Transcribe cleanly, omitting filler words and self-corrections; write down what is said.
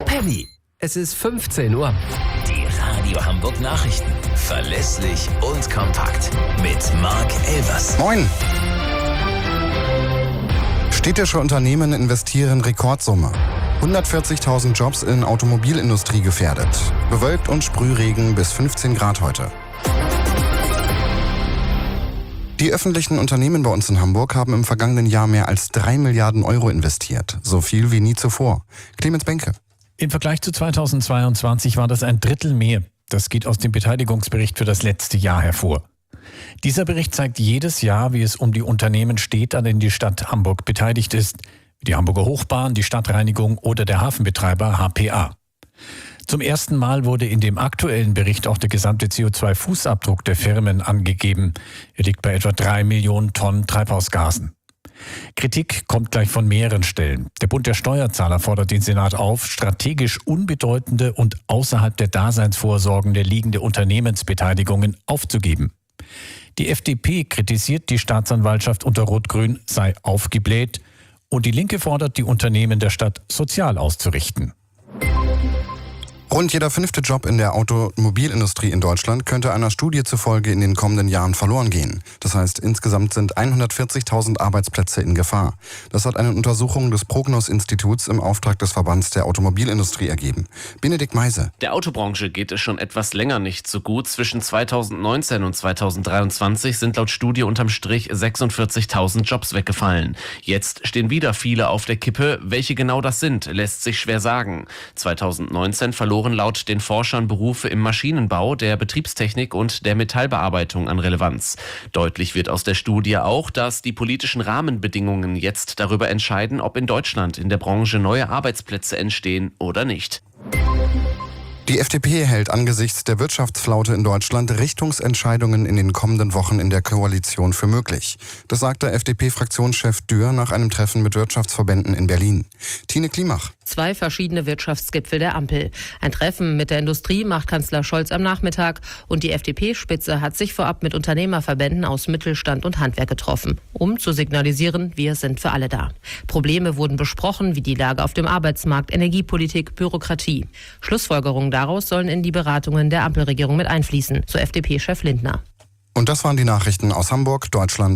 Penny, es ist 15 Uhr. Die Radio Hamburg Nachrichten. Verlässlich und kompakt. Mit Marc Elvers. Moin! Städtische Unternehmen investieren Rekordsumme. 140.000 Jobs in Automobilindustrie gefährdet. Bewölkt und Sprühregen bis 15 Grad heute. Die öffentlichen Unternehmen bei uns in Hamburg haben im vergangenen Jahr mehr als 3 Milliarden Euro investiert. So viel wie nie zuvor. Clemens Benke. Im Vergleich zu 2022 war das ein Drittel mehr. Das geht aus dem Beteiligungsbericht für das letzte Jahr hervor. Dieser Bericht zeigt jedes Jahr, wie es um die Unternehmen steht, an denen die Stadt Hamburg beteiligt ist. Die Hamburger Hochbahn, die Stadtreinigung oder der Hafenbetreiber HPA. Zum ersten Mal wurde in dem aktuellen Bericht auch der gesamte CO2-Fußabdruck der Firmen angegeben. Er liegt bei etwa 3 Millionen Tonnen Treibhausgasen. Kritik kommt gleich von mehreren Stellen. Der Bund der Steuerzahler fordert den Senat auf, strategisch unbedeutende und außerhalb der Daseinsvorsorgen der liegende Unternehmensbeteiligungen aufzugeben. Die FDP kritisiert, die Staatsanwaltschaft unter Rot-Grün sei aufgebläht und die Linke fordert, die Unternehmen der Stadt sozial auszurichten. Rund jeder 5. Job in der Automobilindustrie in Deutschland könnte einer Studie zufolge in den kommenden Jahren verloren gehen. Das heißt, insgesamt sind 140.000 Arbeitsplätze in Gefahr. Das hat eine Untersuchung des Prognos-Instituts im Auftrag des Verbands der Automobilindustrie ergeben. Benedikt Meise. Der Autobranche geht es schon etwas länger nicht so gut. Zwischen 2019 und 2023 sind laut Studie unterm Strich 46.000 Jobs weggefallen. Jetzt stehen wieder viele auf der Kippe. Welche genau das sind, lässt sich schwer sagen. 2019 verloren laut den Forschern Berufe im Maschinenbau, der Betriebstechnik und der Metallbearbeitung an Relevanz. Deutlich wird aus der Studie auch, dass die politischen Rahmenbedingungen jetzt darüber entscheiden, ob in Deutschland in der Branche neue Arbeitsplätze entstehen oder nicht. Die FDP hält angesichts der Wirtschaftsflaute in Deutschland Richtungsentscheidungen in den kommenden Wochen in der Koalition für möglich. Das sagte FDP-Fraktionschef Dürr nach einem Treffen mit Wirtschaftsverbänden in Berlin. Tine Klimach. 2 verschiedene Wirtschaftsgipfel der Ampel. Ein Treffen mit der Industrie macht Kanzler Scholz am Nachmittag und die FDP-Spitze hat sich vorab mit Unternehmerverbänden aus Mittelstand und Handwerk getroffen, um zu signalisieren, wir sind für alle da. Probleme wurden besprochen, wie die Lage auf dem Arbeitsmarkt, Energiepolitik, Bürokratie. Schlussfolgerungen daraus sollen in die Beratungen der Ampelregierung mit einfließen, so FDP-Chef Lindner. Und das waren die Nachrichten aus Hamburg, Deutschland